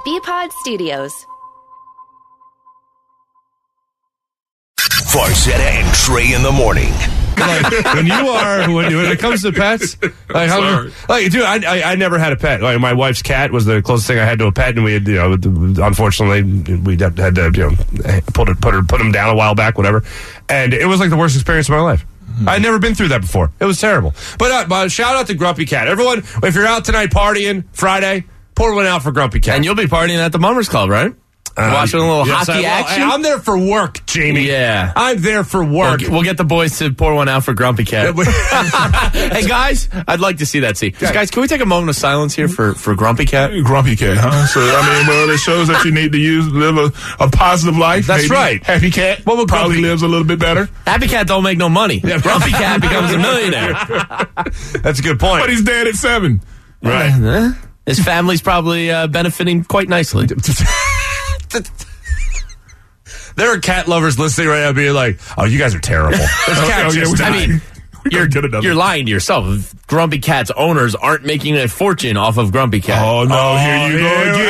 BPod Studios. Farzetta and Trey in the morning. When it comes to pets, dude, I never had a pet. Like, my wife's cat was the closest thing I had to a pet, and we had, unfortunately, we had to, put him down a while back, whatever. And it was like the worst experience of my life. I'd never been through that before. It was terrible. But shout out to Grumpy Cat. Everyone, if you're out tonight partying Friday, pour one out for Grumpy Cat. And you'll be partying at the Mummers Club, right? Watching a little hockey action. I'm there for work, Jamie. Yeah. I'm there for work. We'll get the boys to pour one out for Grumpy Cat. Hey, guys, I'd like to see that scene. Guys, can we take a moment of silence here for Grumpy Cat? Grumpy Cat, huh? So, it shows that you need to live a positive life. That's maybe. right. Happy Cat probably lives a little bit better. Happy Cat don't make no money. Grumpy Cat becomes a millionaire. That's a good point. But he's dead at 7. Right. His family's probably benefiting quite nicely. There are cat lovers listening right now being like, oh, you guys are terrible. This cat just died. You're lying to yourself. Grumpy Cat's owners aren't making a fortune off of Grumpy Cat. Oh, no, here you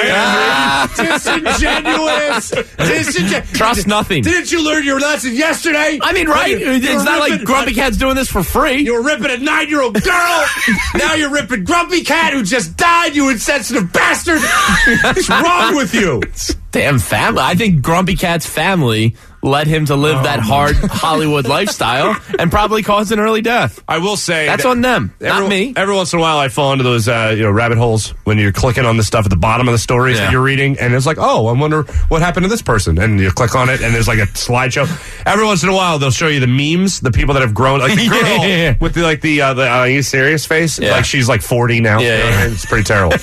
go again. Disingenuous. Trust nothing. Didn't you learn your lesson yesterday? I mean, right? It's not like Grumpy Cat's doing this for free. You were ripping a 9-year-old girl. Now you're ripping Grumpy Cat, who just died, you insensitive bastard. What's wrong with you? Damn family. I think Grumpy Cat's family led him to live that hard Hollywood lifestyle and probably caused an early death. I will say that's on them, not me. Every once in a while, I fall into those rabbit holes when you're clicking on the stuff at the bottom of the stories that you're reading, and it's like, oh, I wonder what happened to this person, and you click on it, and there's like a slideshow. Every once in a while, they'll show you the memes, the people that have grown, like the girl with the are you serious face, like she's like 40 now. It's pretty terrible.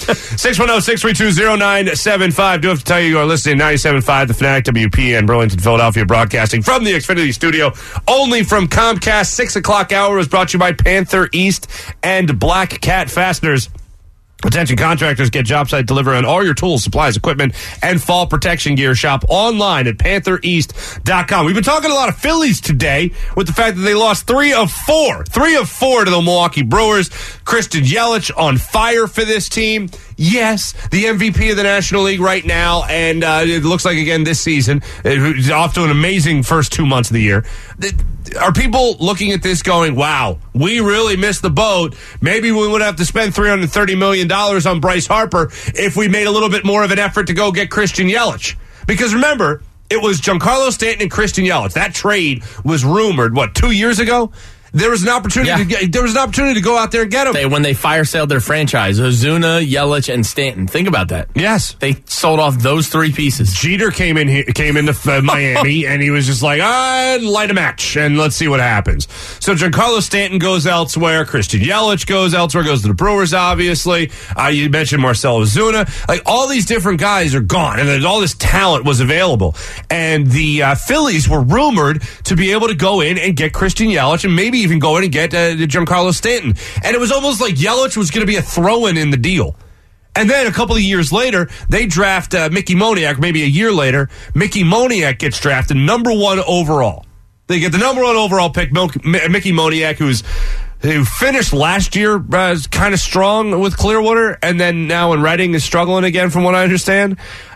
610-632-0975. Do have to tell you are listening to 97.5 The Fanatic, WPN, Burlington, Philadelphia, broadcasting from the Xfinity studio, only from Comcast. 6 o'clock hour was brought to you by Panther East and Black Cat Fasteners. Attention contractors, get job site delivery on all your tools, supplies, equipment, and fall protection gear. Shop online at PantherEast.com. We've been talking a lot of Phillies today with the fact that they lost 3 of 4 to the Milwaukee Brewers. Christian Yelich on fire for this team. Yes, the MVP of the National League right now, and it looks like again this season, it's off to an amazing first 2 months of the year. Are people looking at this going, wow, we really missed the boat. Maybe we would have to spend $330 million on Bryce Harper if we made a little bit more of an effort to go get Christian Yelich? Because remember, it was Giancarlo Stanton and Christian Yelich. That trade was rumored, 2 years ago? There was an opportunity to go out there and get him. When they fire sailed their franchise, Ozuna, Yelich, and Stanton. Think about that. Yes, they sold off those 3 pieces. Jeter came into Miami, and he was just like, light a match, and let's see what happens. So Giancarlo Stanton goes elsewhere. Christian Yelich goes elsewhere. Goes to the Brewers, obviously. You mentioned Marcell Ozuna. Like, all these different guys are gone, and all this talent was available. And the Phillies were rumored to be able to go in and get Christian Yelich, and maybe even go in and get Giancarlo Stanton. And it was almost like Yelich was going to be a throw-in in the deal. And then a couple of years later, they draft Mickey Moniak. Maybe a year later, Mickey Moniak gets drafted number 1 overall. They get the number 1 overall pick, Mickey Moniak, who finished last year kind of strong with Clearwater, and then now in Reading is struggling again, from what I understand.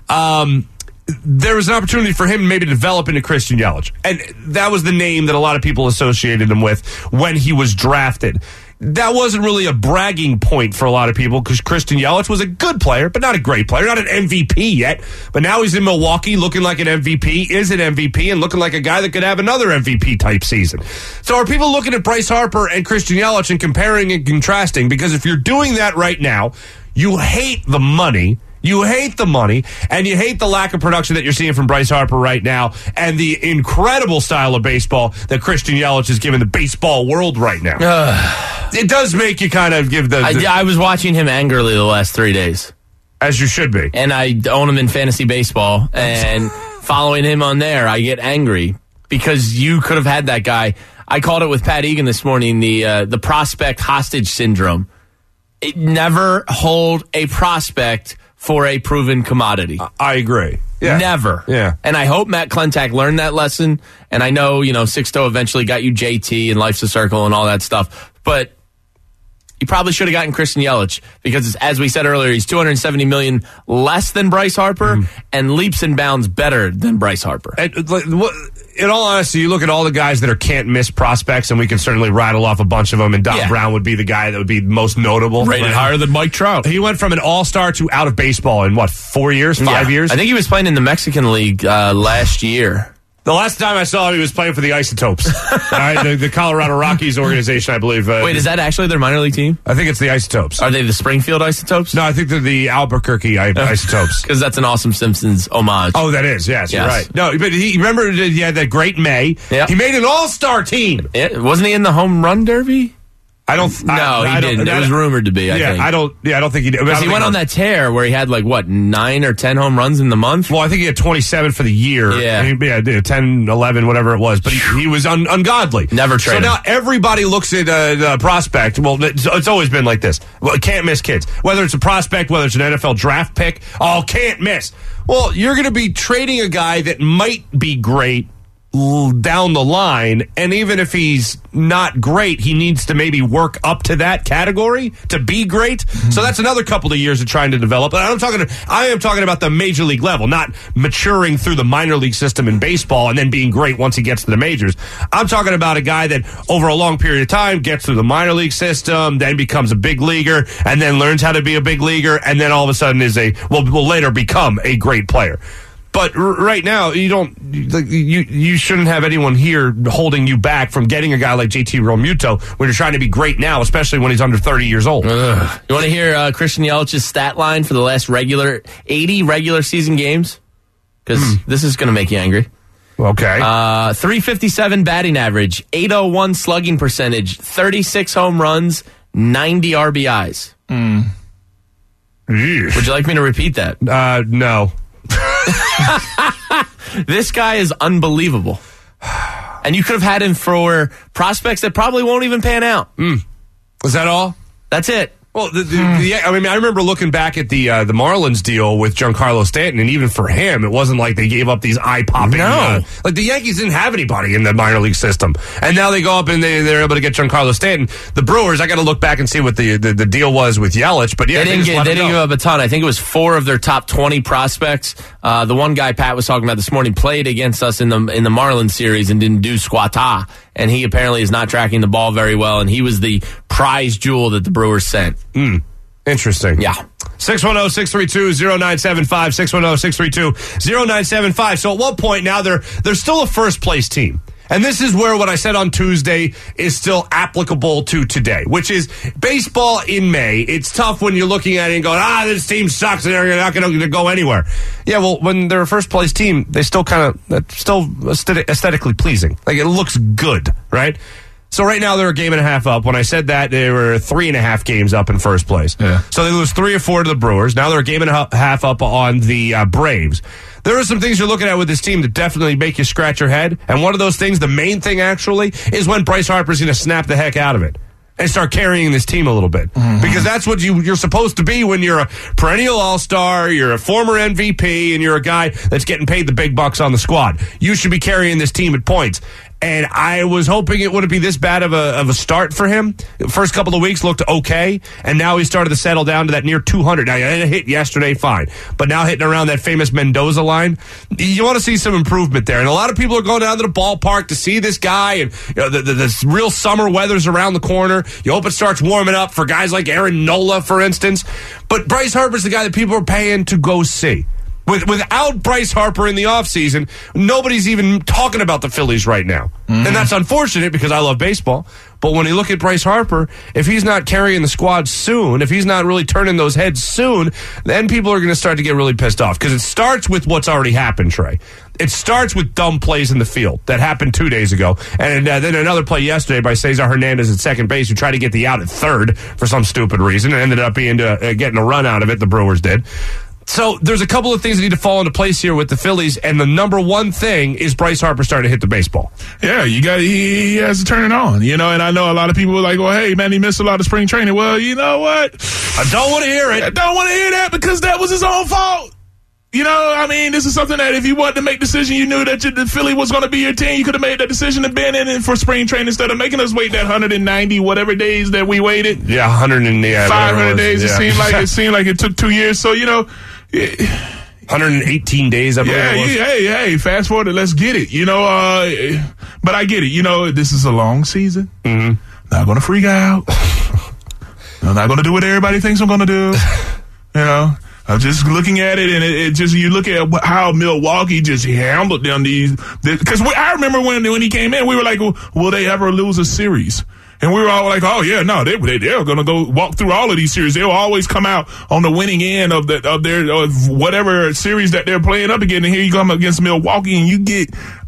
There was an opportunity for him maybe to develop into Christian Yelich. And that was the name that a lot of people associated him with when he was drafted. That wasn't really a bragging point for a lot of people because Christian Yelich was a good player, but not a great player, not an MVP yet. But now he's in Milwaukee looking like an MVP, is an MVP, and looking like a guy that could have another MVP-type season. So are people looking at Bryce Harper and Christian Yelich and comparing and contrasting? Because if you're doing that right now, you hate the money. You hate the money, and you hate the lack of production that you're seeing from Bryce Harper right now, and the incredible style of baseball that Christian Yelich is giving the baseball world right now. It does make you kind of give I was watching him angrily the last 3 days. As you should be. And I own him in fantasy baseball, and following him on there, I get angry because you could have had that guy. I called it with Pat Egan this morning, the prospect hostage syndrome. It never hold a prospect for a proven commodity. I agree. Yeah. Never. Yeah. And I hope Matt Klentak learned that lesson. And I know, Sixto eventually got you JT and Life's a Circle and all that stuff. But he probably should have gotten Christian Yelich because, as we said earlier, he's $270 million less than Bryce Harper and leaps and bounds better than Bryce Harper. In all honesty, you look at all the guys that are can't-miss prospects, and we can certainly rattle off a bunch of them, and Dom Brown would be the guy that would be most notable. Rated higher than Mike Trout. He went from an all-star to out of baseball in, 4 years, 5 years? I think he was playing in the Mexican League last year. The last time I saw him, he was playing for the Isotopes, all right, the Colorado Rockies organization, I believe. Wait, is that actually their minor league team? I think it's the Isotopes. Are they the Springfield Isotopes? No, I think they're the Albuquerque Isotopes. Because that's an awesome Simpsons homage. Oh, that is, yes, you're right. No, but remember he had that great May? Yep. He made an all-star team. Wasn't he in the home run derby? He didn't. It was rumored to be, I think. I don't think he did. Because he went on that tear where he had 9 or 10 home runs in the month? Well, I think he had 27 for the year. Yeah. 10, 11, whatever it was. But he was ungodly. Never traded. So now everybody looks at a prospect. Well, it's always been like this. Well, can't miss kids. Whether it's a prospect, whether it's an NFL draft pick, can't miss. Well, you're going to be trading a guy that might be great down the line, and even if he's not great, he needs to maybe work up to that category to be great. So that's another couple of years of trying to develop. And I am talking about the major league level, not maturing through the minor league system in baseball and then being great once he gets to the majors. I'm talking about a guy that over a long period of time gets through the minor league system, then becomes a big leaguer, and then learns how to be a big leaguer, and then all of a sudden will later become a great player. But right now, you shouldn't have anyone here holding you back from getting a guy like JT Realmuto when you're trying to be great now, especially when he's under 30 years old. You want to hear Christian Yelich's stat line for the last 80 regular season games? Because this is going to make you angry. Okay. 357 batting average, 801 slugging percentage, 36 home runs, 90 RBIs. Would you like me to repeat that? No. This guy is unbelievable. And you could have had him for prospects that probably won't even pan out. Is that all? That's it. Well, I remember looking back at the Marlins deal with Giancarlo Stanton, and even for him, it wasn't like they gave up these eye-popping. No. Like the Yankees didn't have anybody in the minor league system, and now they go up and they're able to get Giancarlo Stanton. The Brewers, I got to look back and see what the deal was with Yelich, but yeah, they didn't give up a ton. I think it was 4 of their top 20 prospects. The one guy Pat was talking about this morning played against us in the Marlins series and didn't do squat-a. And he apparently is not tracking the ball very well, and he was the prize jewel that the Brewers sent. Interesting. Yeah. 610-632-0975, 610-632-0975. So at one point now, they're still a first-place team. And this is where what I said on Tuesday is still applicable to today, which is baseball in May. It's tough when you're looking at it and going, this team sucks and they're not going to go anywhere. Yeah, well, when they're a first-place team, they still aesthetically pleasing. Like, it looks good, right? So right now they're a game and a half up. When I said that, they were 3.5 games up in first place. Yeah. So they lose 3 or 4 to the Brewers. Now they're a game and a half up on the Braves. There are some things you're looking at with this team that definitely make you scratch your head. And one of those things, the main thing actually, is when Bryce Harper's going to snap the heck out of it and start carrying this team a little bit. Because that's what you're supposed to be when you're a perennial all-star, you're a former MVP, and you're a guy that's getting paid the big bucks on the squad. You should be carrying this team at points. And I was hoping it wouldn't be this bad of a start for him. First couple of weeks looked okay, and now he started to settle down to that near 200. Now, he hit yesterday, fine. But now hitting around that famous Mendoza line, you want to see some improvement there. And a lot of people are going down to the ballpark to see this guy, and the real summer weather's around the corner. You hope it starts warming up for guys like Aaron Nola, for instance. But Bryce Harper's the guy that people are paying to go see. Without Bryce Harper in the offseason, nobody's even talking about the Phillies right now. And that's unfortunate because I love baseball. But when you look at Bryce Harper, if he's not carrying the squad soon, if he's not really turning those heads soon, then people are going to start to get really pissed off. Because it starts with what's already happened, Trey. It starts with dumb plays in the field. That happened 2 days ago. And then another play yesterday by Cesar Hernandez at second base, who tried to get the out at third for some stupid reason and ended up being getting a run out of it, the Brewers did. So there's a couple of things that need to fall into place here with the Phillies, and the number one thing is Bryce Harper starting to hit the baseball. Yeah, he has to turn it on, and I know a lot of people are like, well, hey, man, he missed a lot of spring training. Well, you know what? I don't want to hear it. I don't want to hear that because that was his own fault. this is something that if you wanted to make a decision, you knew that the Philly was going to be your team. You could have made that decision and been in it for spring training instead of making us wait that 190 whatever days that we waited. Yeah, 500 days. Yeah. It seemed like it took 2 years. So 118 days. I believe it was. Hey, fast forward. Let's get it. But I get it. This is a long season. Mm-hmm. Not going to freak out. I'm not going to do what everybody thinks I'm going to do. I'm just looking at it, and it just, you look at how Milwaukee just handled them. Because I remember when he came in, we were like, will they ever lose a series? And we were all like, oh yeah, no, they're going to go walk through all of these series. They'll always come out on the winning end of their whatever series that they're playing up again. And here you come against Milwaukee, and you get,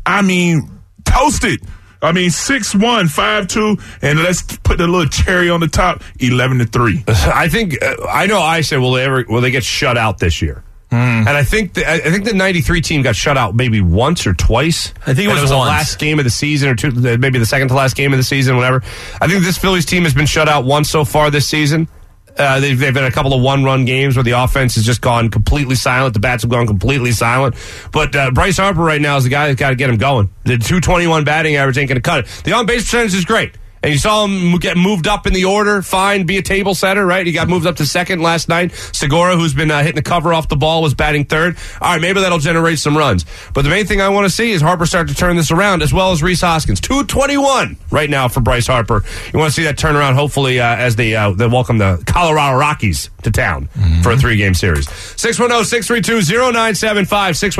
toasted. 6-1, 5-2, and let's put the little cherry on the top, 11-3. I think I know. I said, will they get shut out this year? And I think the '93 team got shut out maybe once or twice. I think it was the once. last game of the season, or two, maybe the second to last game of the season, whatever. I think this Phillies team has been shut out once so far this season. They've been a couple of one-run games where the offense has just gone completely silent. The bats have gone completely silent. But Bryce Harper right now is the guy that's got to get him going. The 221 batting average ain't going to cut it. The on-base percentage is great. And you saw him get moved up in the order, fine, be a table setter, right? He got moved up to second last night. Segura, who's been hitting the cover off the ball, was batting third. All right, maybe that'll generate some runs. But the main thing I want to see is Harper start to turn this around, as well as Rhys Hoskins. 221 right now for Bryce Harper. You want to see that turnaround, hopefully, as they welcome the Colorado Rockies to town for a 3-game series. 610-632-0975.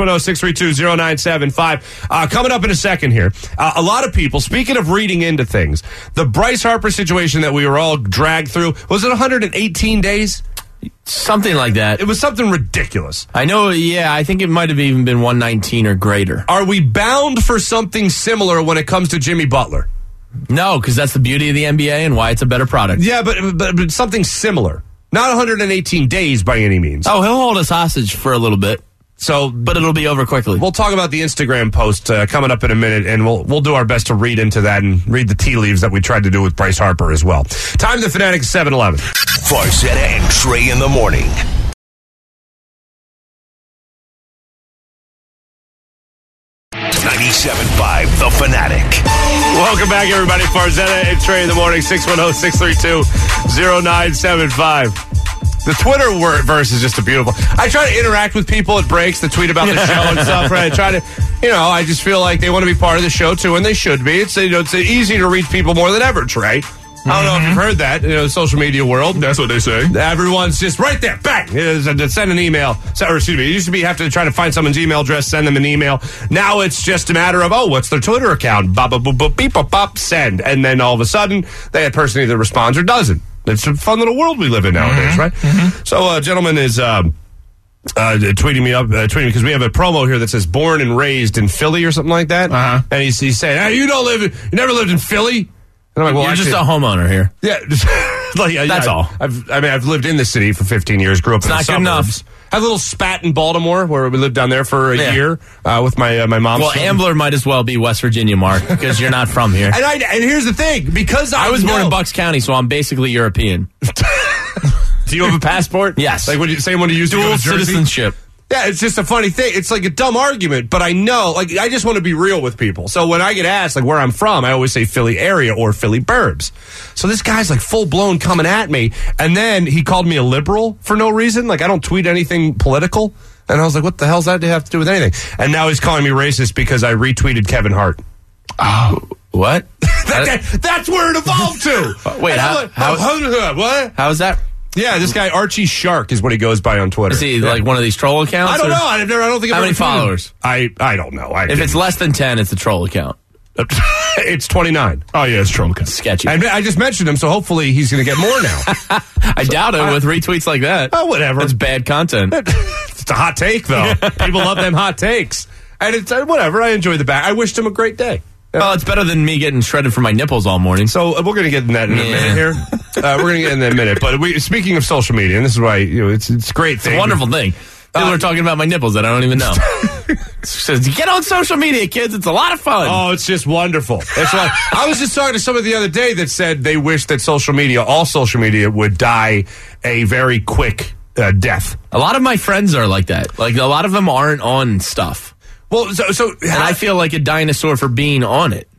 610-632-0975. Coming up in a second here. A lot of people, speaking of reading into things, the Bryce Harper situation that we were all dragged through, was it 118 days? Something like that. It was something ridiculous. I know, I think it might have even been 119 or greater. Are we bound for something similar when it comes to Jimmy Butler? No, because that's the beauty of the NBA and why it's a better product. Yeah, but something similar. Not 118 days by any means. Oh, he'll hold us hostage for a little bit. But it'll be over quickly. We'll talk about the Instagram post coming up in a minute, and we'll do our best to read into that and read the tea leaves that we tried to do with Bryce Harper as well. Time the Fanatic 7-11. Farzetta and Trey in the morning. 97.5 The Fanatic. Welcome back, everybody. Farzetta and Trey in the morning. 610-632-0975. The Twitter verse is just a beautiful. I try to interact with people at breaks that tweet about the show and stuff. Right? I try to, I just feel like they want to be part of the show too, and they should be. It's easy to reach people more than ever, Trey. I don't know if you've heard that, the social media world. That's what they say. Everyone's just right there, bang, send an email. Or excuse me, it used to be you have to try to find someone's email address, send them an email. Now it's just a matter of, what's their Twitter account? Bop, bop, bop, beep, bop, bop, send. And then all of a sudden, that person either responds or doesn't. It's a fun little world we live in nowadays, right? So a gentleman is tweeting me because we have a promo here that says born and raised in Philly or something like that. And he's saying, hey, you never lived in Philly? And I'm like, well, you're just a homeowner here. Yeah. That's all. I've lived in the city for 15 years, grew up in the suburbs. Not good enough. I have a little spat in Baltimore where we lived down there for a year with my mom. Well, Ambler might as well be West Virginia, Mark, because you're not from here. And here's the thing, because I was born in Bucks County, so I'm basically European. Do you have a passport? Yes. Like same one you used to go to Jersey? Citizenship. Yeah, it's just a funny thing. It's like a dumb argument, but I know, I just want to be real with people. So when I get asked, where I'm from, I always say Philly area or Philly burbs. So this guy's full-blown coming at me, and then he called me a liberal for no reason. I don't tweet anything political. And I was like, what the hell's that have to do with anything? And now he's calling me racist because I retweeted Kevin Hart. Oh, what? That's where it evolved to. Wait, what? How is that? Yeah, this guy Archie Shark is what he goes by on Twitter. Is he one of these troll accounts? I don't know. I don't think. How many followers? I don't know. If it's less than 10, it's a troll account. It's 29. Oh yeah, it's troll account. Sketchy. I just mentioned him, so hopefully he's going to get more now. I doubt it with retweets like that. Oh, whatever. It's bad content. It's a hot take, though. People love them hot takes, and it's whatever. I enjoy the back. I wished him a great day. Well, it's better than me getting shredded for my nipples all morning. So we're going to get in that in a minute here. We're going to get in that in a minute. But speaking of social media, and this is why it's a great thing. It's a wonderful thing. People are talking about my nipples that I don't even know. Says, get on social media, kids. It's a lot of fun. Oh, it's just wonderful. I was just talking to somebody the other day that said they wish that all social media would die a very quick death. A lot of my friends are like that. Like, a lot of them aren't on stuff. Well, so And I feel like a dinosaur for being on it.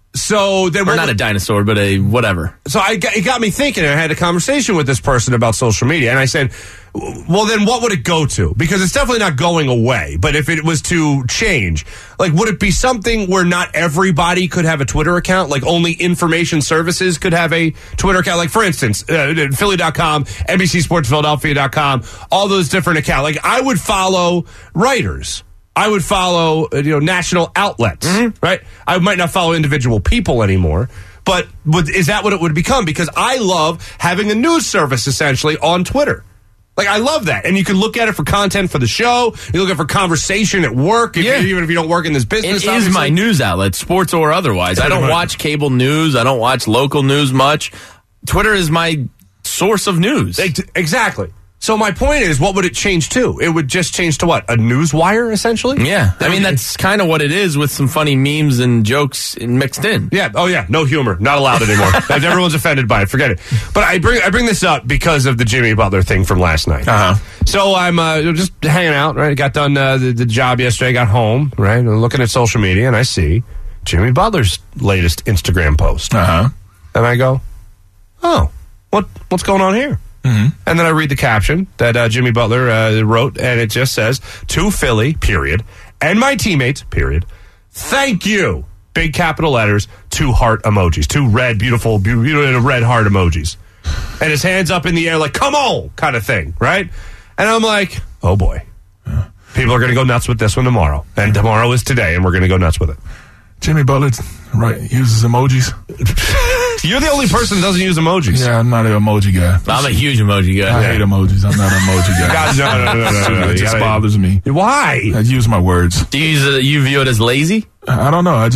So then, Or not a dinosaur, but a whatever. So it got me thinking. I had a conversation with this person about social media, and I said, well, then what would it go to? Because it's definitely not going away. But if it was to change, like, would it be something where not everybody could have a Twitter account? Like, only information services could have a Twitter account? Like, for instance, Philly.com, NBCSportsPhiladelphia.com, all those different accounts. Like, I would follow writers. I would follow, national outlets, right? I might not follow individual people anymore, but is that what it would become? Because I love having a news service, essentially, on Twitter. Like, I love that. And you can look at it for content for the show. You look at it for conversation at work, even if you don't work in this business. It is my news outlet, sports or otherwise. I don't watch cable news. I don't watch local news much. Twitter is my source of news. Exactly. So my point is, what would it change to? It would just change to what? A news wire, essentially? Yeah. I mean, that's kind of what it is, with some funny memes and jokes mixed in. Yeah. Oh, yeah. No humor. Not allowed anymore. Everyone's offended by it. Forget it. But I bring this up because of the Jimmy Butler thing from last night. So I'm just hanging out, right? Got done the job yesterday. Got home, right? I'm looking at social media, and I see Jimmy Butler's latest Instagram post. And I go, oh, what's going on here? And then I read the caption that Jimmy Butler wrote, and it just says, "To Philly, period, and my teammates, period. Thank you." Big capital letters, 2 heart emojis, 2 red, beautiful red heart emojis. And his hands up in the air like, come on, kind of thing, right? And I'm like, oh boy. People are going to go nuts with this one tomorrow. And tomorrow is today, and we're going to go nuts with it. Jimmy Butler, uses emojis. You're the only person that doesn't use emojis. Yeah, I'm not an emoji guy. I'm a huge emoji guy. I hate emojis. I'm not an emoji guy. God, no. It just bothers me. Why? I use my words. Do you view it as lazy? I don't know. Or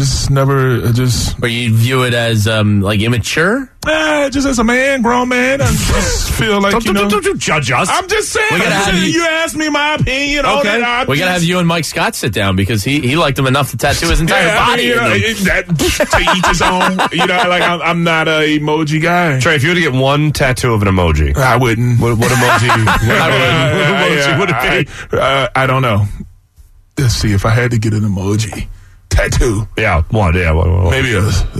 you view it as immature? Just as a man, grown man, I just feel like, don't you judge us. I'm just saying. You asked me my opinion. Okay. We got to have you and Mike Scott sit down, because he liked him enough to tattoo his entire body. To each his own. I'm not an emoji guy. Trey, if you were to get one tattoo of an emoji, I wouldn't. What emoji? What would it be? I don't know. Let's see. If I had to get an emoji tattoo, one. Maybe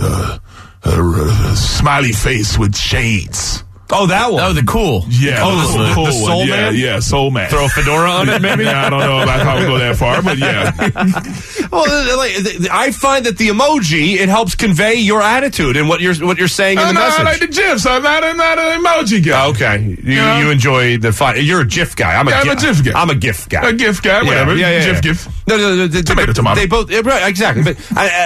a smiley face with shades. Oh, that one. Oh, the cool. Yeah. Oh, the soul one. man? Yeah, soul man. Throw a fedora on it, maybe? I don't know if I would go that far, but yeah. Well, I find that the emoji, it helps convey your attitude and what you're saying in the message. I like the GIFs. I'm not an emoji guy. Okay. You enjoy the fun. You're a GIF guy. I'm a GIF guy. I'm a GIF guy. A GIF guy, whatever. GIF. No. Tomato. They both, right, exactly. But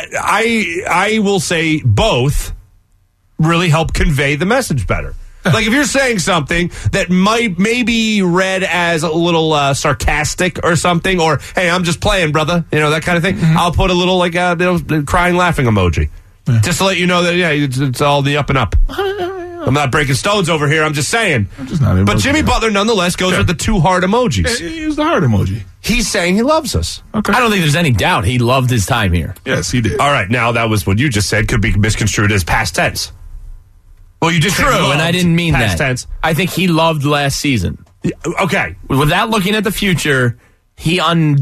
I will say both really help convey the message better. Like, if you're saying something that might maybe read as a little sarcastic or something, or, hey, I'm just playing, brother, that kind of thing, I'll put a little, crying, laughing emoji. Yeah. Just to let you know that, it's all the up and up. I'm not breaking stones over here, I'm just saying. I'm just not. But Jimmy Butler, nonetheless, goes with the 2 heart emojis. Yeah, use the heart emoji. He's saying he loves us. Okay. I don't think there's any doubt he loved his time here. Yes, he did. All right, now that was what you just said, could be misconstrued as past tense. Well, you just true, and I didn't mean past that. Tense. I think he loved last season. Okay. Without looking at the future, he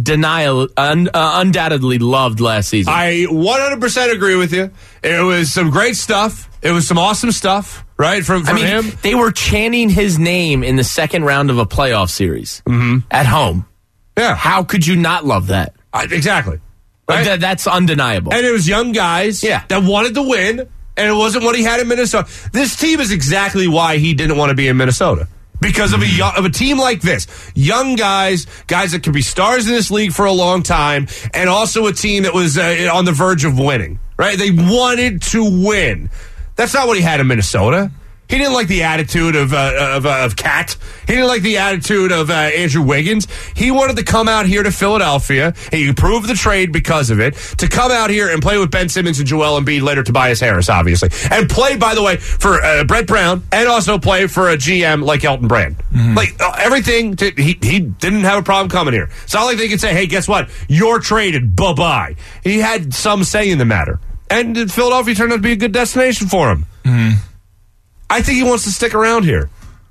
undoubtedly loved last season. I 100% agree with you. It was some great stuff. It was some awesome stuff, right, from him. They were chanting his name in the second round of a playoff series at home. Yeah. How could you not love that? Exactly. Right? That's undeniable. And it was young guys that wanted to win. And it wasn't what he had in Minnesota. This team is exactly why he didn't want to be in Minnesota. Because of a team like this. Young guys that could be stars in this league for a long time, and also a team that was on the verge of winning. Right? They wanted to win. That's not what he had in Minnesota. He didn't like the attitude of Cat. He didn't like the attitude of Andrew Wiggins. He wanted to come out here to Philadelphia, and you proved the trade because of it, to come out here and play with Ben Simmons and Joel Embiid, later Tobias Harris, obviously. And play, by the way, for Brett Brown, and also play for a GM like Elton Brand. Everything, he didn't have a problem coming here. It's not like they could say, hey, guess what? You're traded. Bye-bye. He had some say in the matter. And Philadelphia turned out to be a good destination for him. I think he wants to stick around here.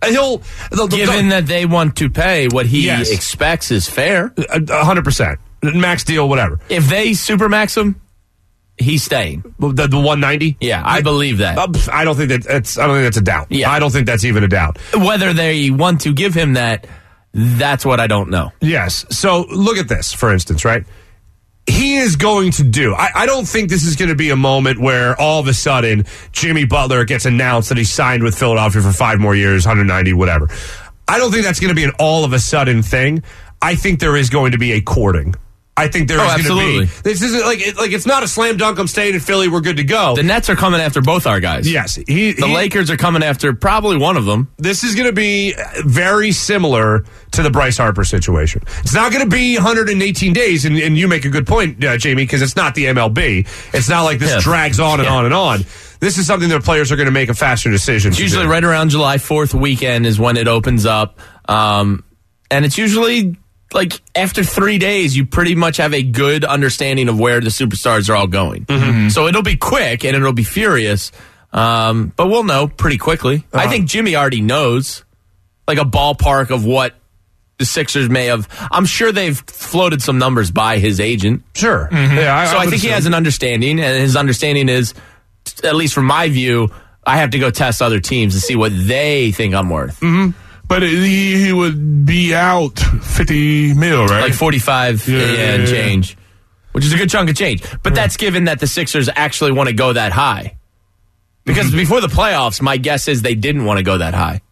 Given that they want to pay what he expects is fair. 100%. Max deal, whatever. If they supermax him, he's staying. The 190? Yeah, I believe that. I don't think that's a doubt. Yeah. I don't think that's even a doubt. Whether they want to give him that, that's what I don't know. Yes. So look at this, for instance, right? He is going to do. I don't think this is going to be a moment where all of a sudden Jimmy Butler gets announced that he signed with Philadelphia for 5 more years, 190, whatever. I don't think that's going to be an all of a sudden thing. I think there is going to be a courting. I think there is going to be. This isn't like it's not a slam dunk. I'm staying in Philly. We're good to go. The Nets are coming after both our guys. Yes, the Lakers are coming after probably one of them. This is going to be very similar to the Bryce Harper situation. It's not going to be 118 days, and you make a good point, Jamie, because it's not the MLB. It's not like this drags on and on and on. This is something that players are going to make a faster decision. It's usually right around July 4th weekend is when it opens up, and it's usually. Like, after 3 days, you pretty much have a good understanding of where the superstars are all going. Mm-hmm. So it'll be quick and it'll be furious, but we'll know pretty quickly. I think Jimmy already knows, like, a ballpark of what the Sixers may have. I'm sure they've floated some numbers by his agent. Sure. Mm-hmm. Yeah, I think he has an understanding, and his understanding is, at least from my view, I have to go test other teams to see what they think I'm worth. Mm-hmm. But he would be out 50 mil, right? Like 45 and change, which is a good chunk of change. But that's given that the Sixers actually want to go that high. Because before the playoffs, my guess is they didn't want to go that high.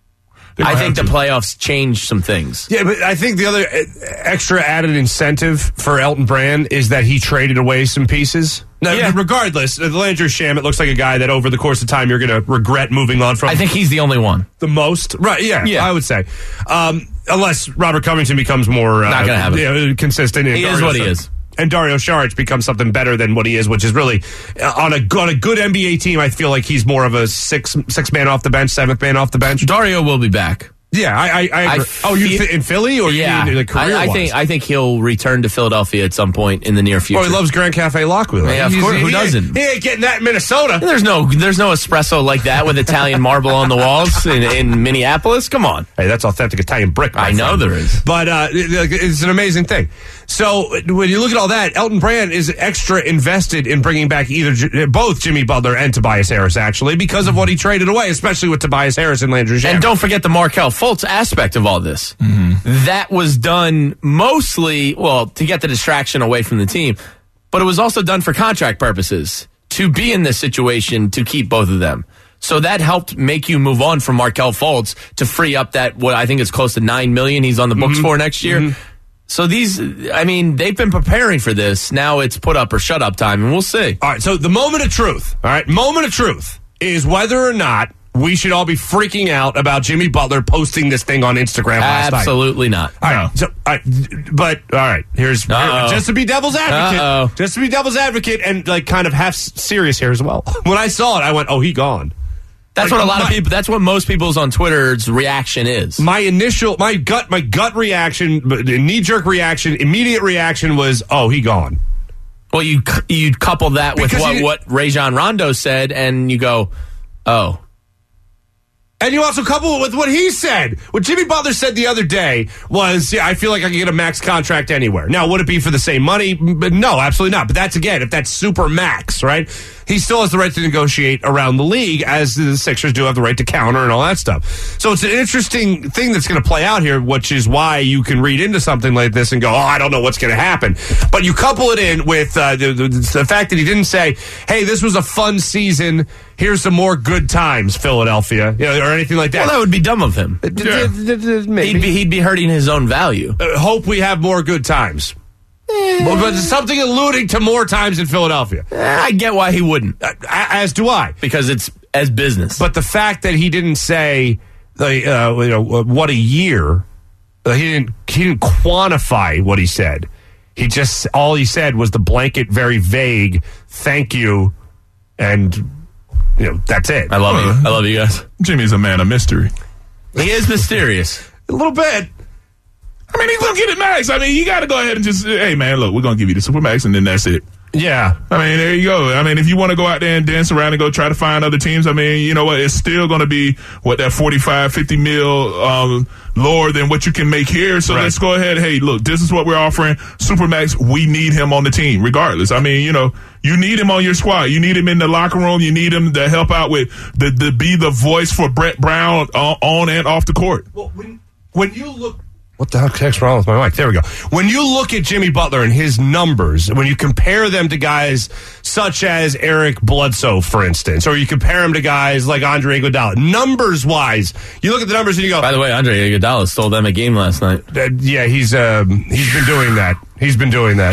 I think the playoffs changed some things. Yeah, but I think the other extra added incentive for Elton Brand is that he traded away some pieces. Now, regardless, the Landry Shamet looks like a guy that over the course of time you're going to regret moving on from. I think he's the only one. The most? Right, yeah. I would say. Unless Robert Covington becomes more not gonna happen. Consistent. He is what he is. And Dario Saric becomes something better than what he is, which is really on a good NBA team. I feel like he's more of a six man off the bench, 7th man off the bench. Dario will be back. Yeah, I agree. In Philly or I think he'll return to Philadelphia at some point in the near future. Oh, he loves Grand Cafe Lock Wheeler. Yeah, of course. Who doesn't? He ain't getting that in Minnesota. There's no espresso like that with Italian marble on the walls in Minneapolis. Come on. Hey, that's authentic Italian brick. I know there is. But it's an amazing thing. So when you look at all that, Elton Brand is extra invested in bringing back both Jimmy Butler and Tobias Harris, actually, because of what he traded away, especially with Tobias Harris and Landry Shamet. And don't forget the Markelle Fultz aspect of all this. Mm-hmm. That was done mostly, to get the distraction away from the team, but it was also done for contract purposes, to be in this situation to keep both of them. So that helped make you move on from Markelle Fultz to free up that, what I think is close to $9 million he's on the books for next year. Mm-hmm. So they've been preparing for this. Now it's put up or shut up time, and we'll see. All right, so the moment of truth, is whether or not we should all be freaking out about Jimmy Butler posting this thing on Instagram last night. Absolutely not. All right. Here's just to be devil's advocate. Just to be devil's advocate and like kind of half serious here as well. When I saw it, I went, "Oh, he gone." That's what a lot of people. That's what most people's on Twitter's reaction is. My gut reaction, knee-jerk reaction, immediate reaction was, "Oh, he gone." Well, you couple that with what Rajon Rondo said, and you go, "Oh." And you also couple it with what he said. What Jimmy Butler said the other day was, I feel like I can get a max contract anywhere. Now, would it be for the same money? But no, absolutely not. But that's, again, if that's super max, right? He still has the right to negotiate around the league, as the Sixers do have the right to counter and all that stuff. So it's an interesting thing that's going to play out here, which is why you can read into something like this and go, I don't know what's going to happen. But you couple it in with the fact that he didn't say, hey, this was a fun season. Here's some more good times, Philadelphia, or anything like that. Well, that would be dumb of him. Maybe. He'd be hurting his own value. Hope we have more good times. But something alluding to more times in Philadelphia. I get why he wouldn't. As do I. Because it's as business. But the fact that he didn't say, what a year, he didn't quantify what he said. All he said was the blanket, very vague, thank you, and... that's it. I love you. I love you guys. Jimmy's a man of mystery. He is mysterious. A little bit. I mean, he's going to get it max. I mean, you got to go ahead and just, hey, man, look, we're going to give you the Supermax, and then that's it. Yeah. I mean, there you go. I mean, if you want to go out there and dance around and go try to find other teams, I mean, you know what? It's still going to be, that 45, 50 mil lower than what you can make here. So let's go ahead. Hey, look, this is what we're offering. Supermax, we need him on the team regardless. I mean, you need him on your squad. You need him in the locker room. You need him to help out with be the voice for Brett Brown on and off the court. Well, when you look... What the heck's wrong with my mic? There we go. When you look at Jimmy Butler and his numbers, when you compare them to guys such as Eric Bledsoe, for instance, or you compare him to guys like Andre Iguodala, numbers-wise, you look at the numbers and you go... By the way, Andre Iguodala stole them a game last night. Yeah, he's been doing that. He's been doing that.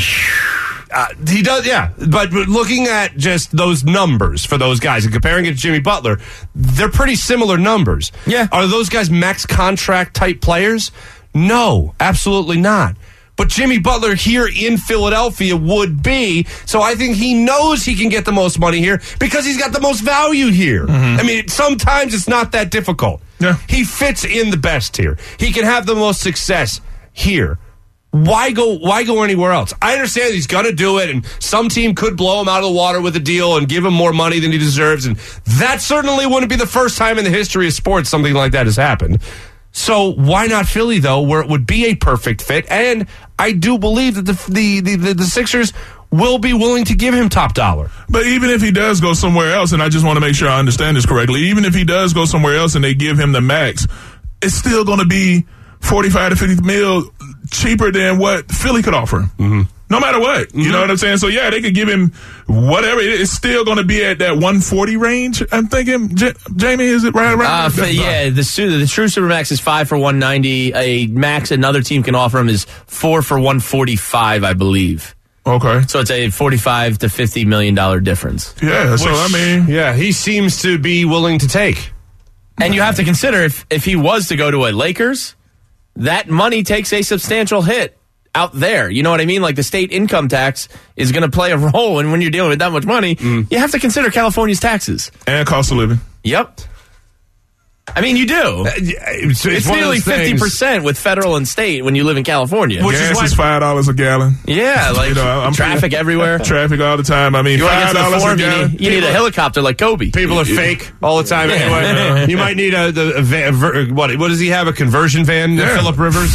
He does, yeah. But looking at just those numbers for those guys and comparing it to Jimmy Butler, they're pretty similar numbers. Yeah. Are those guys max contract type players? No, absolutely not. But Jimmy Butler here in Philadelphia would be. So I think he knows he can get the most money here because he's got the most value here. I mean, sometimes it's not that difficult. Yeah. He fits in the best here. He can have the most success here. Why go anywhere else? I understand he's going to do it, and some team could blow him out of the water with a deal and give him more money than he deserves, and that certainly wouldn't be the first time in the history of sports something like that has happened. So why not Philly, though, where it would be a perfect fit? And I do believe that the Sixers will be willing to give him top dollar. But even if he does go somewhere else, and I just want to make sure I understand this correctly, even if he does go somewhere else and they give him the max, it's still going to be 45 to 50 mil cheaper than what Philly could offer him. No matter what. You know what I'm saying? So, yeah, they could give him whatever. It's still going to be at that 140 range, I'm thinking. Jamie, is it right around? Yeah, the true Supermax is 5 for 190. A max another team can offer him is 4 for 145, I believe. Okay. So it's a $45 to $50 million difference. Yeah, so, I mean. Yeah, he seems to be willing to take. And you have to consider if he was to go to a Lakers, that money takes a substantial hit out there. You know what I mean? Like the state income tax is going to play a role, and when you're dealing with that much money, you have to consider California's taxes. And cost of living. Yep. I mean, you do. It's nearly 50% with federal and state when you live in California. Gas is $5 a gallon. Yeah, like I'm traffic everywhere. Traffic all the time. I mean, you want to get to the $5 form, a gallon. you need a helicopter like Kobe. People are fake all the time anyway. You might need a what does he have, a conversion van, Phillip Rivers?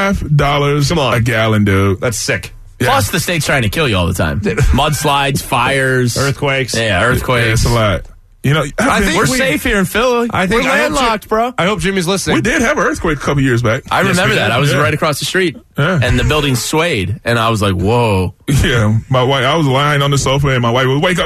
$5 a gallon, dude. That's sick. Yeah. Plus, the state's trying to kill you all the time. Mudslides, fires. Earthquakes. Yeah, earthquakes. Yeah, it's a lot. You know, I think we're safe here in Philly. We're landlocked, bro. I hope Jimmy's listening. We did have an earthquake a couple years back. I remember that. I was right across the street, and the building swayed, and I was like, whoa. Yeah, my wife, I was lying on the sofa, and my wife would wake up,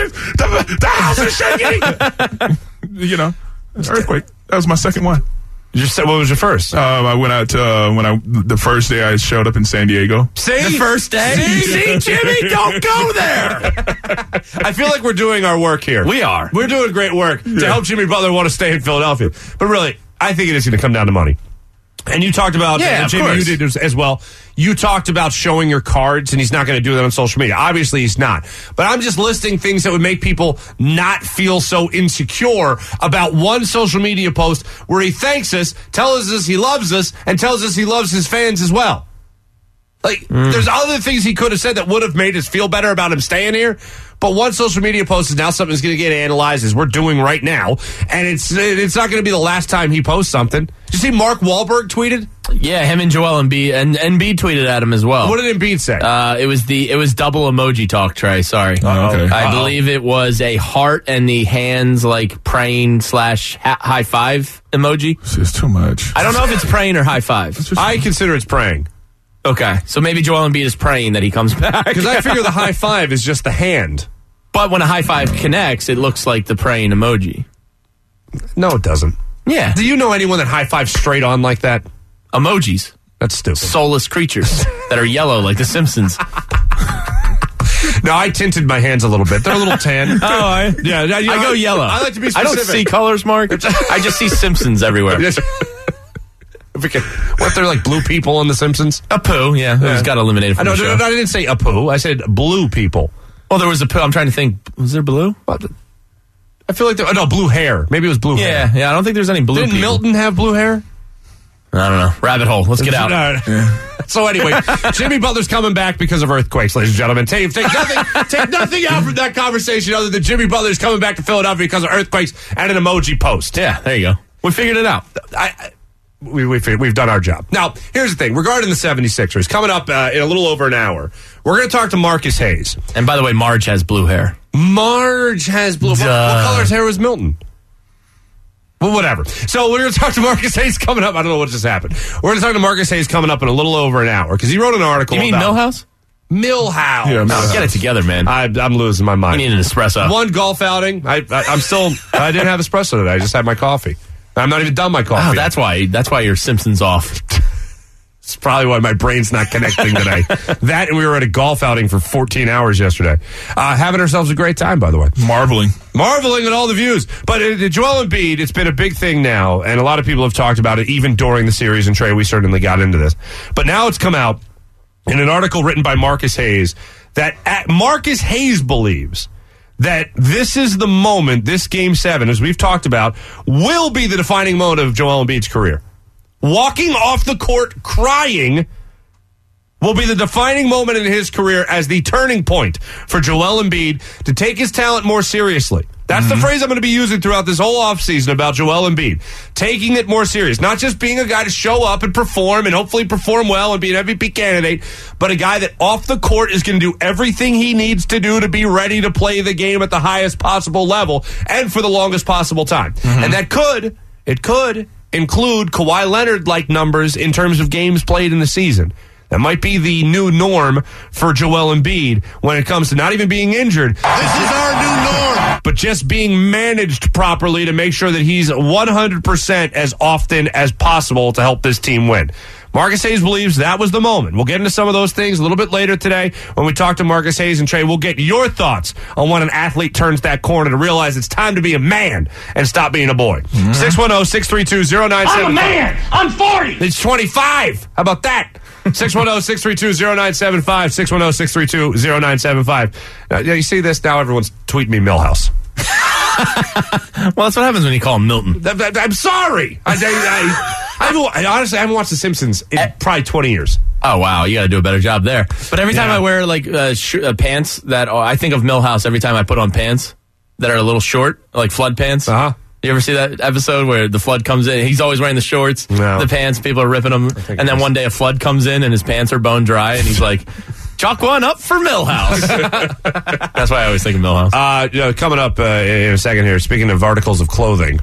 the house is shaking. You know, earthquake. That was my second one. What was your first? I went out to the first day I showed up in San Diego. The first day? See, Jimmy, don't go there. I feel like we're doing our work here. We are. We're doing great work to help Jimmy Butler want to stay in Philadelphia. But really, I think it is going to come down to money. And you talked about, Jimmy, you did as well. You talked about showing your cards, and he's not going to do that on social media. Obviously, he's not. But I'm just listing things that would make people not feel so insecure about one social media post where he thanks us, tells us he loves us, and tells us he loves his fans as well. Like, there's other things he could have said that would have made us feel better about him staying here. But one social media post is now something that's going to get analyzed, as we're doing right now. And it's not going to be the last time he posts something. Did you see Mark Wahlberg tweeted? Yeah, him and Joel Embiid, and Embiid tweeted at him as well. What did Embiid say? It was double emoji talk, Trey. Sorry. Okay. I believe it was a heart and the hands like praying / high five emoji. It's too much. I don't know if it's praying or high five. I consider it's praying. Okay, so maybe Joel Embiid is praying that he comes back. Because I figure the high five is just the hand. But when a high five connects, it looks like the praying emoji. No, it doesn't. Yeah. Do you know anyone that high fives straight on like that? Emojis. That's stupid. Soulless creatures that are yellow like The Simpsons. No, I tinted my hands a little bit. They're a little tan. I go yellow. I like to be specific. I don't see colors, Mark. I just see Simpsons everywhere. What, they're like blue people on The Simpsons? Apu, yeah. Who's got eliminated from the show. No, I didn't say Apu. I said blue people. Oh, there was Apu. I'm trying to think. Was there blue? I feel like blue hair. Maybe it was blue hair. Yeah. I don't think there's any blue Didn't people. Milton have blue hair? I don't know. Rabbit hole. Let's get out. So anyway, Jimmy Butler's coming back because of earthquakes, ladies and gentlemen. Take nothing out from that conversation other than Jimmy Butler's coming back to Philadelphia because of earthquakes and an emoji post. Yeah, there you go. We figured it out. We've done our job. Now, here's the thing. Regarding the 76ers, coming up in a little over an hour, we're going to talk to Marcus Hayes. And by the way, Marge has blue hair. Marge has blue. What color's hair was Milton? Well, whatever. So we're going to talk to Marcus Hayes coming up. I don't know what just happened. We're going to talk to Marcus Hayes coming up in a little over an hour because he wrote an article. You mean about Millhouse? Millhouse. Yeah, Millhouse. Get it together, man. I'm losing my mind. You need an espresso. One golf outing. I didn't have espresso today. I just had my coffee. I'm not even done my coffee. Oh, that's why your Simpsons off. It's probably why my brain's not connecting today. That, and we were at a golf outing for 14 hours yesterday. Having ourselves a great time, by the way. Marveling at all the views. But Joel Embiid, it's been a big thing now, and a lot of people have talked about it even during the series, and Trey, we certainly got into this. But now it's come out in an article written by Marcus Hayes that Marcus Hayes believes that this is the moment, this Game 7, as we've talked about, will be the defining moment of Joel Embiid's career. Walking off the court crying will be the defining moment in his career as the turning point for Joel Embiid to take his talent more seriously. That's the phrase I'm going to be using throughout this whole offseason about Joel Embiid. Taking it more serious. Not just being a guy to show up and perform and hopefully perform well and be an MVP candidate, but a guy that off the court is going to do everything he needs to do to be ready to play the game at the highest possible level and for the longest possible time. And that could include Kawhi Leonard-like numbers in terms of games played in the season. That might be the new norm for Joel Embiid when it comes to not even being injured. This is our new norm. But just being managed properly to make sure that he's 100% as often as possible to help this team win. Marcus Hayes believes that was the moment. We'll get into some of those things a little bit later today when we talk to Marcus Hayes and Trey. We'll get your thoughts on when an athlete turns that corner to realize it's time to be a man and stop being a boy. 610-632-0975. I'm a man. I'm 40. It's 25. How about that? 610-632-0975. 610-632-0975. Yeah, you see this? Now everyone's tweeting me Millhouse. Well, that's what happens when you call him Milton. I'm sorry. I honestly haven't watched The Simpsons in probably 20 years. Oh, wow. You got to do a better job there. But every time I wear like pants that I think of Millhouse every time I put on pants that are a little short, like flood pants. Uh-huh. You ever see that episode where the flood comes in? He's always wearing the shorts, the pants, people are ripping them. And then one day a flood comes in and his pants are bone dry and he's like, chalk one up for Millhouse. That's why I always think of Millhouse. Coming up in a second here, speaking of articles of clothing,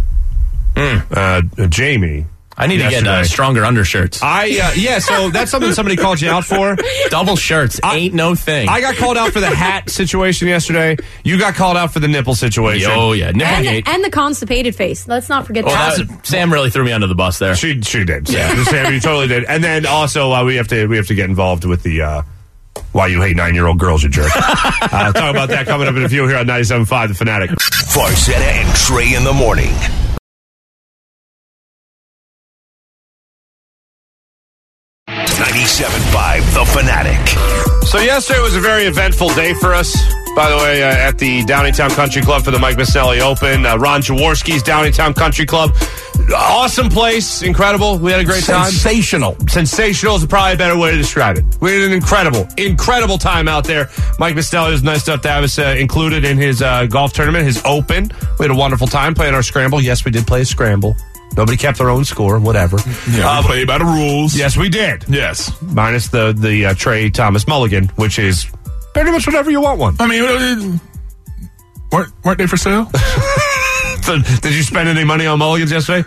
Jamie. I need to get stronger undershirts. So that's something somebody called you out for. Double shirts ain't no thing. I got called out for the hat situation yesterday. You got called out for the nipple situation. Oh, yeah. Nipplegate. And the constipated face. Let's not forget that. Sam really threw me under the bus there. She did. Yeah. Sam, you totally did. And then also we have to get involved with the why you hate 9-year-old girls, you jerk. Talk about that coming up in a few here on 97.5 The Fanatic. Farzetta and Trey in the morning. 97.5 The Fanatic. So yesterday was a very eventful day for us. By the way, at the Downingtown Country Club for the Mike Misnelli Open. Ron Jaworski's Downingtown Country Club. Awesome place. Incredible. We had a great time. Sensational. Sensational is probably a better way to describe it. We had an incredible time out there. Mike Misnelli was nice enough to have us included in his golf tournament, his Open. We had a wonderful time playing our scramble. Yes, we did play a scramble. Nobody kept their own score, whatever. Yeah, we played by the rules. Yes, we did. Yes. Minus the Trey Thomas Mulligan, which is pretty much whatever you want one. I mean, weren't they for sale? So, did you spend any money on mulligans yesterday?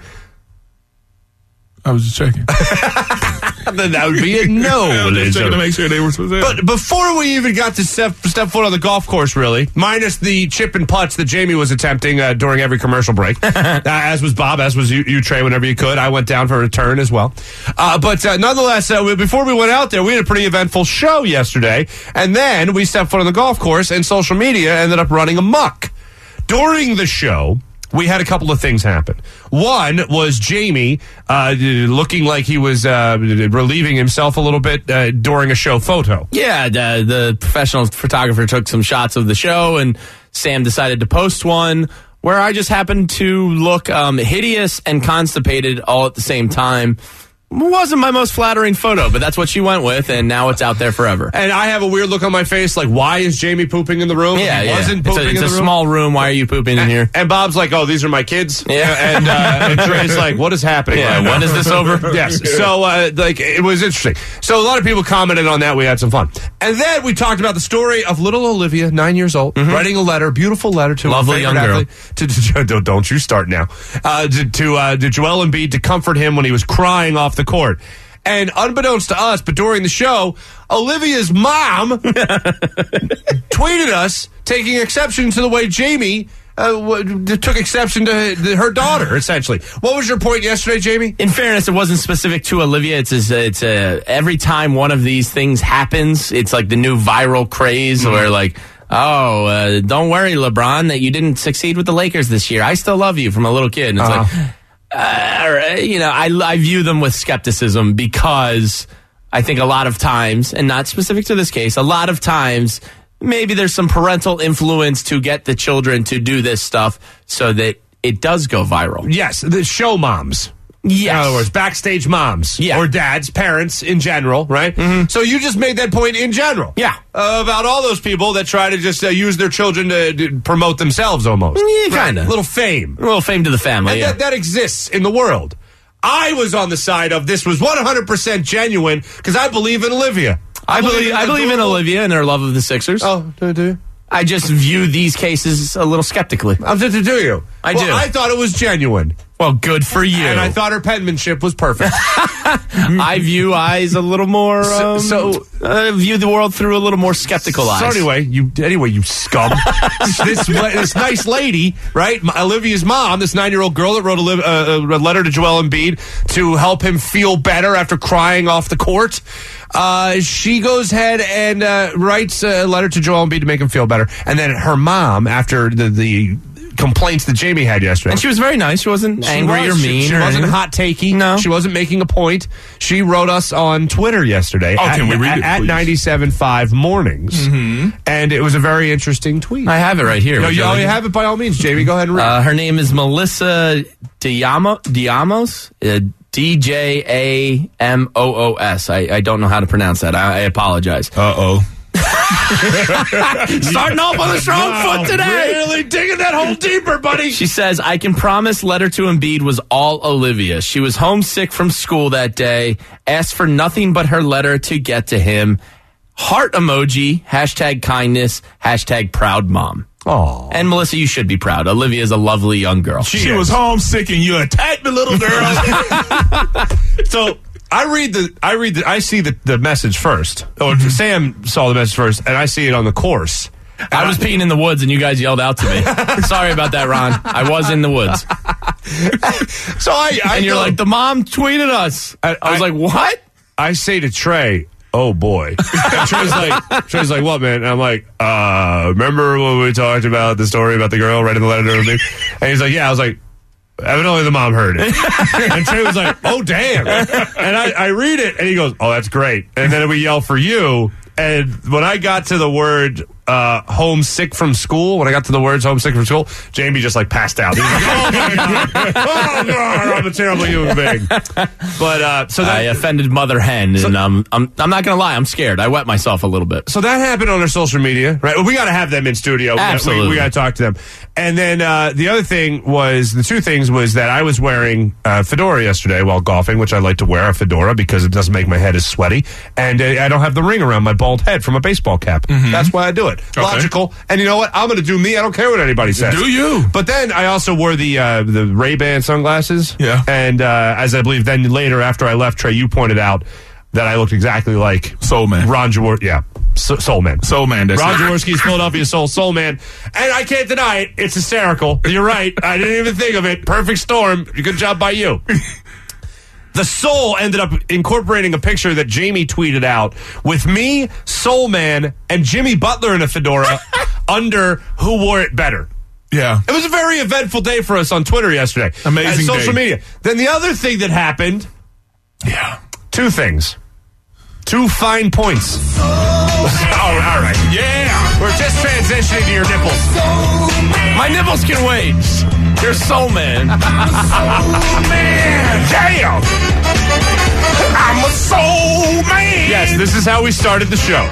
I was just checking. Then that would be a no. I was just checking to make sure they were for sale. But before we even got to step foot on the golf course, really, minus the chip and putts that Jamie was attempting during every commercial break, as was Bob, as was you, Trey, whenever you could. I went down for a turn as well. But nonetheless, before we went out there, we had a pretty eventful show yesterday. And then we stepped foot on the golf course, and social media ended up running amok. During the show, we had a couple of things happen. One was Jamie looking like he was relieving himself a little bit during a show photo. Yeah, the professional photographer took some shots of the show, and Sam decided to post one where I just happened to look hideous and constipated all at the same time. wasn't my most flattering photo, but that's what she went with, and now it's out there forever. And I have a weird look on my face, like, why is Jamie pooping in the room? Yeah, he wasn't It's pooping in the a room. small room. Why are you pooping in here? And Bob's like, oh, these are my kids. Yeah. And Trey's like, what is happening? Yeah, right now? when is this over? Yes. So, like, it was interesting. So, a lot of people commented on that. We had some fun. And then we talked about the story of little Olivia, 9 years old, writing a letter, beautiful letter to Lovely her favorite young girl. athlete. Don't you start now. To Joel Embiid to comfort him when he was crying off the court. And unbeknownst to us, but during the show, Olivia's mom tweeted us taking exception to the way Jamie took exception to her daughter, essentially. What was your point yesterday, Jamie? In fairness, it wasn't specific to Olivia. It's every time one of these things happens, it's like the new viral craze where like, don't worry, LeBron, that you didn't succeed with the Lakers this year. I still love you, from a little kid. And it's like, I view them with skepticism because I think a lot of times, and not specific to this case, a lot of times maybe there's some parental influence to get the children to do this stuff so that it does go viral. Yes, the show moms. Yes. In other words, backstage moms. Yeah. Or dads, parents in general, right? Mm-hmm. So you just made that point in general. Yeah. About all those people that try to just use their children to promote themselves almost. Yeah, kind of. A little fame. A little fame to the family, And yeah. that exists in the world. I was on the side of this was 100% genuine because I believe in Olivia. I believe in Olivia and her love of the Sixers. Oh, do you? I just view these cases a little skeptically. Do you? I do. do. I thought it was genuine. Well, good for you. And I thought her penmanship was perfect. I view eyes a little more. View the world through a little more skeptical eyes. So anyway, you scum. this nice lady, right? Olivia's mom, this 9-year-old girl that wrote a letter to Joel Embiid to help him feel better after crying off the court. She goes ahead and writes a letter to Joel Embiid to make him feel better, and then her mom, after the complaints that Jamie had yesterday. And she was very nice. She wasn't angry or mean. She or wasn't anything. hot takey. No. She wasn't making a point. She wrote us on Twitter yesterday can we read it, at please? 97.5 Mornings. Mm-hmm. And it was a very interesting tweet. I have it right here. You have it by all means, Jamie. Go ahead and read it. Her name is Melissa Diamos. DJAMOOS. I don't know how to pronounce that. I apologize. Uh-oh. Starting off on a strong foot today. Really digging that hole deeper, buddy. She says, I can promise letter to Embiid was all Olivia. She was homesick from school that day, asked for nothing but her letter to get to him. Heart emoji, #kindness, #proud mom. Aww. And Melissa, you should be proud. Olivia is a lovely young girl. She was homesick and you attacked the little girl. So I see the message first. Or Sam saw the message first, and I see it on the course. I was peeing in the woods and you guys yelled out to me. Sorry about that, Ron. I was in the woods. So and you're like, the mom tweeted us. I was like, what? I say to Trey, oh boy. And Trey's like, what, man? And I'm like, remember when we talked about the story about the girl writing the letter to me? And he's like, yeah. I was like, evidently the mom heard it. And Trey was like, oh, damn. And I read it, and he goes, oh, that's great. And then we yell for you. And when I got to the word homesick from school, when I got to the words homesick from school, Jamie just like passed out. He was like, oh my God. Oh God, I'm a terrible human being. But so that, I offended Mother Hen, and I'm not gonna lie, I'm scared. I wet myself a little bit. So that happened on our social media, right? Well, we got to have them in studio. Absolutely. We got to talk to them. And then the other thing was, the two things was that I was wearing a fedora yesterday while golfing, which I like to wear a fedora because it doesn't make my head as sweaty. And I don't have the ring around my bald head from a baseball cap. Mm-hmm. That's why I do it. Okay. Logical. And you know what? I'm going to do me. I don't care what anybody says. Do you? But then I also wore the Ray-Ban sunglasses. Yeah. And as I believe then later after I left, Trey, you pointed out that I looked exactly like Soul Man. Ron Jaworski. Yeah. Soul Man. Soul Man. That's Ron it. Jaworski's Philadelphia Soul Man. And I can't deny it. It's hysterical. You're right. I didn't even think of it. Perfect storm. Good job by you. The Soul ended up incorporating a picture that Jamie tweeted out with me, Soul Man, and Jimmy Butler in a fedora under Who Wore It Better. Yeah. It was a very eventful day for us on Twitter yesterday. Amazing and social day. media. Then the other thing that happened, Yeah. two things. 2 fine points. All right. Yeah. We're just transitioning to your nipples. My nipples can wait. You're soul man. Man, damn! I'm a soul man! Yes, this is how we started the show.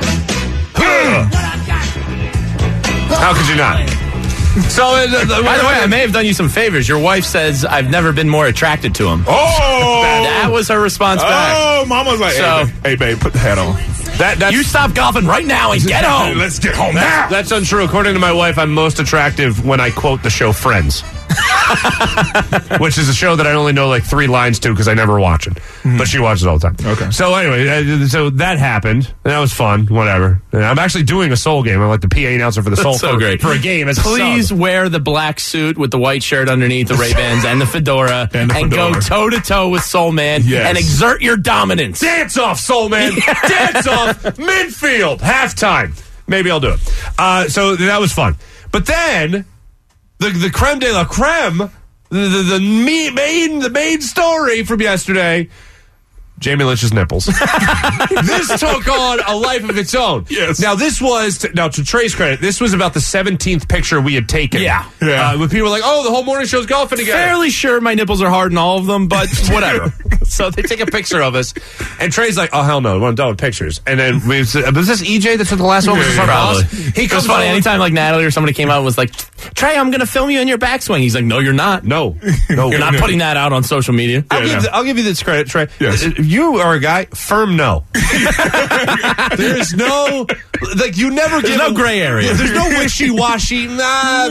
How could you not? So, By the way, I may have done you some favors. Your wife says I've never been more attracted to him. Oh! That was her response back. Oh, Mama's like, hey, babe, put the hat on. That's, you stop golfing right now and get home. Let's get home now. That's untrue. According to my wife, I'm most attractive when I quote the show Friends. Which is a show that I only know like 3 lines to because I never watch it. But she watches it all the time. Okay. So anyway, so that happened. And that was fun. Whatever. And I'm actually doing a Soul game. I'm like the PA announcer for the Soul so great. for a game. As Please a sub. wear the black suit with the white shirt underneath, the Ray-Bans and the fedora, and go toe-to-toe with Soul Man and exert your dominance. Dance off, Soul Man. Dance off. Midfield. Halftime. Maybe I'll do it. So that was fun. But then the creme de la creme, the main story from yesterday, Jamie Lynch's nipples. This took on a life of its own. Yes. Now, this was, to Trey's credit, this was about the 17th picture we had taken. Yeah. When people were like, oh, the whole morning show's golfing together. Fairly sure my nipples are hard in all of them, but whatever. So they take a picture of us, and Trey's like, oh, hell no, we're done with pictures. And then, was this EJ that took the last one? Was this our Probably. boss? He It was funny. Anytime like Natalie or somebody came out and was like, Trey, I'm going to film you in your backswing. He's like, no, you're not. No. You're not putting that out on social media. I'll give you this credit, Trey. Yes. You are a guy, firm no. There's no, like, you never There's no gray area. Yeah, there's no wishy-washy, nah.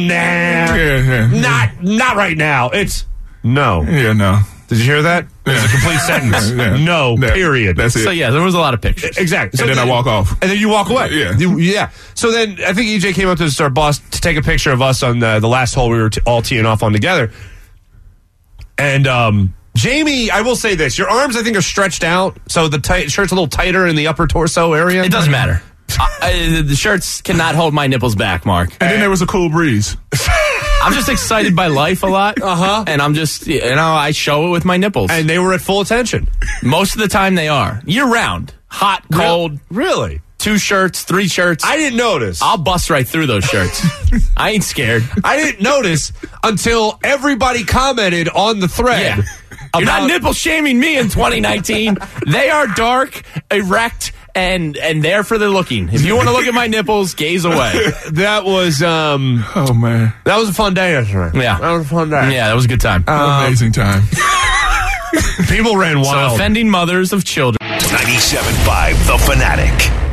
Not right now. It's no. Yeah, no. Did you hear that? It's a complete sentence. No, period. That's it. So, yeah, there was a lot of pictures. Exactly. So And then I walk off. And then you walk away. Yeah. So then I think EJ came up to our boss to take a picture of us on the last hole we were all teeing off on together. And Jamie, I will say this. Your arms, I think, are stretched out. So the shirt's a little tighter in the upper torso area. It doesn't matter. The shirts cannot hold my nipples back, Mark. And then there was a cool breeze. I'm just excited by life a lot. And I'm just, I show it with my nipples. And they were at full attention. Most of the time they are. Year round. Hot, cold. Really? 2 shirts, 3 shirts. I didn't notice. I'll bust right through those shirts. I ain't scared. I didn't notice until everybody commented on the thread. Yeah. You're not nipple shaming me in 2019. They are dark, erect, and there for the looking. If you want to look at my nipples, gaze away. That was Oh, man. that was a fun day yesterday. Yeah. That was a fun day. Yeah, that was a good time. Amazing time. People ran wild. So offending mothers of children. 97.5 The Fanatic.